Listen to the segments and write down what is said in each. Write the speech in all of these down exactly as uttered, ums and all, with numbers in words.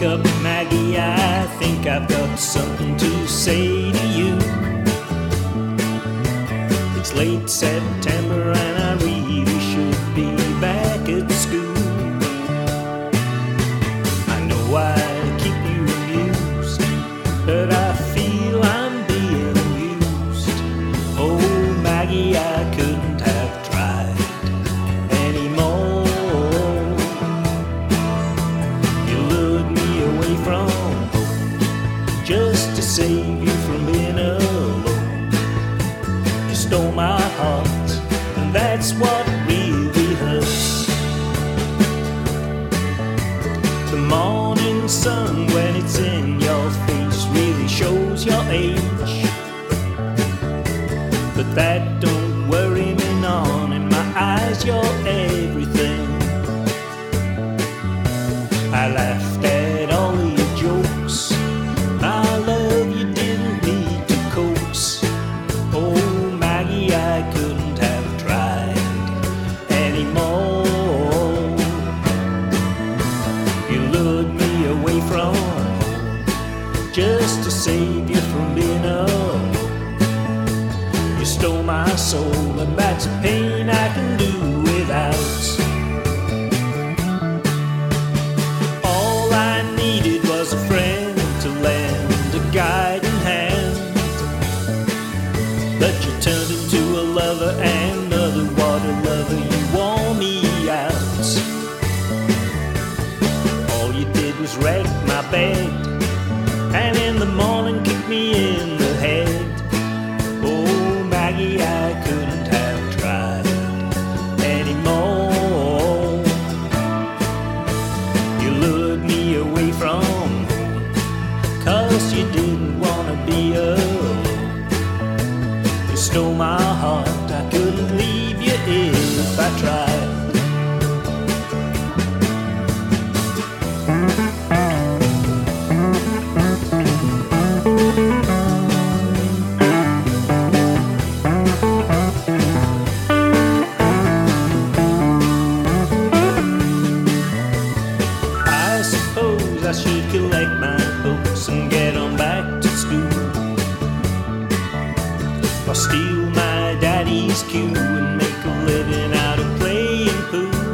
up, Maggie, I think I've got something to say to you. It's late September and I really should be back at school. I know I keep you amused, but I feel I'm being used. Oh, Maggie, I couldn't have tried anymore. You lured me away from home just to save you from being alone. You stole my heart, and that's what really hurts. The morning sun, when it's in your face, really shows your age. But that don't worry me none. In my eyes, you're everything. I laughed at all of your jokes. My love, you didn't need to coax. Oh, Maggie, I couldn't have tried anymore. You lured me away from home just to save you from being alone. You stole my soul, and that's a pain I can do without. All I needed was a friend to lend a guiding hand, but you turned into a lover, and another water lover, you wore me out. All you did was wreck my bed, and in the morning kick me in the head. Oh, Maggie, I couldn't have tried anymore. You lured me away from home, 'cause you didn't want to be alone. You stole my heart, I couldn't leave you if I tried. I should collect my books and get on back to school, or steal my daddy's cue and make a living out of playing pool,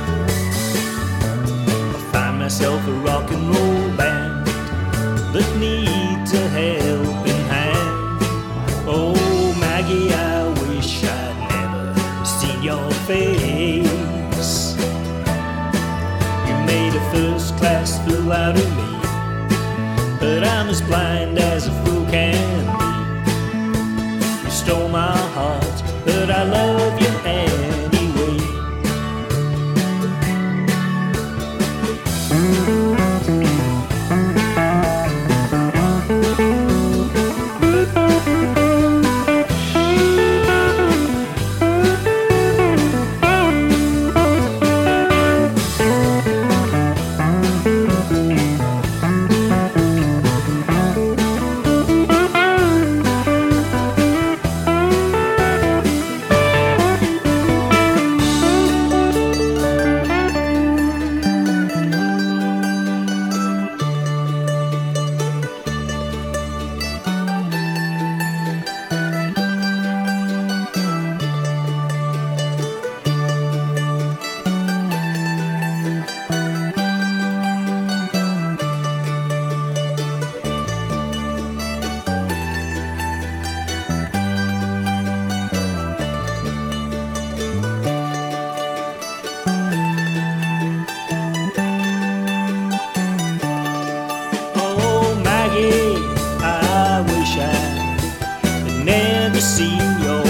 or find myself a rock and roll band that needs a helping hand. Oh, Maggie, I wish I'd never seen your face. You made a first-class fool out of me, but I'm as blind as a fool can be. You stole my heart, but I love you anyway. I wish I had never seen your